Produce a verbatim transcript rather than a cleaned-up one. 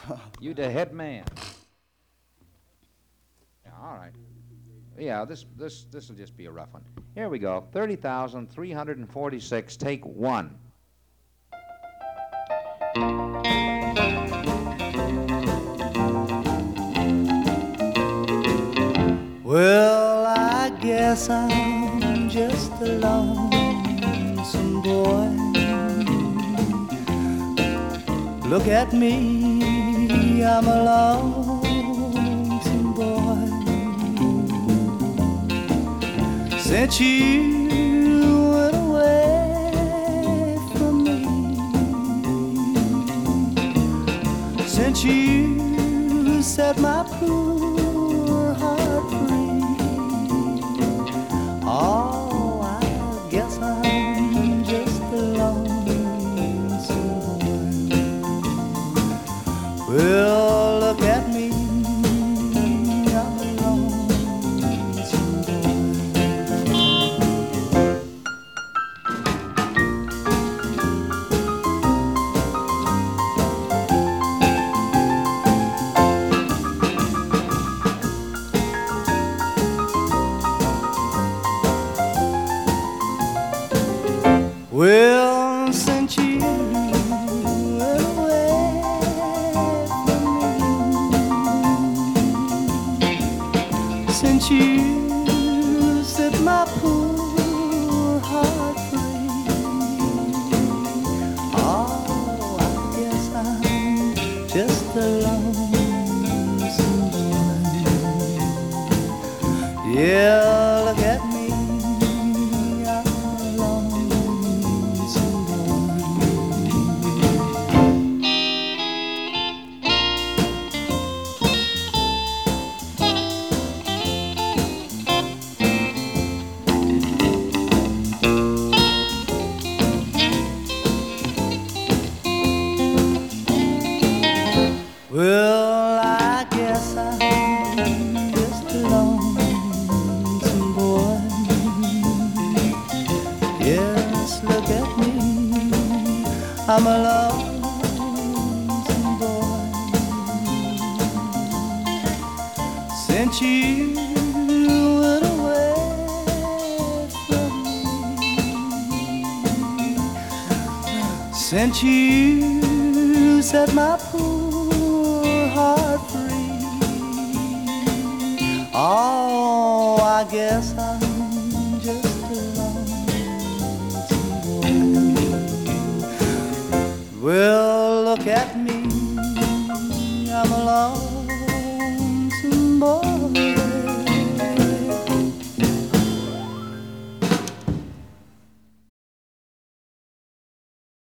You the head man. Yeah, all right. Yeah, this this this will just be a rough one. Here we go. Thirty thousand three hundred and forty-six. Take one. Well, I guess I'm just a lonesome boy. Look at me, I'm a lonesome boy. Since you went away from me, since you set my poor heart free, oh, I guess I'm just a lonesome boy. Well, look at me, I'm a lonesome boy. Well, since you went away from me, since you set my poor heart free, oh, I guess I'm just a lonesome boy. Yeah, look at me. Well, I guess I'm just a lonesome boy. Yes, look at me, I'm a lonesome boy. Since you went away from me, since you set my poor heart free, oh, I guess I'm just a lonesome boy. Well, look at me, I'm alone.